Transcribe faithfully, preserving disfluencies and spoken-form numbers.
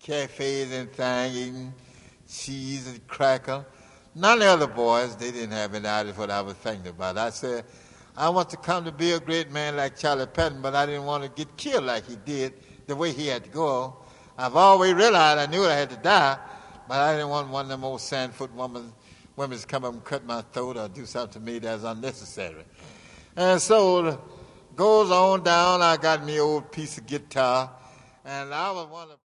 cafes and things, eating cheese and cracker. None of the other boys, they didn't have any idea what I was thinking about. I said, I want to come to be a great man like Charlie Patton, but I didn't want to get killed like he did, the way he had to go. I've always realized I knew I had to die, but I didn't want one of them old sandfoot women, women to come up and cut my throat or do something to me that's unnecessary. And so goes on down, I got me old piece of guitar, and I was one of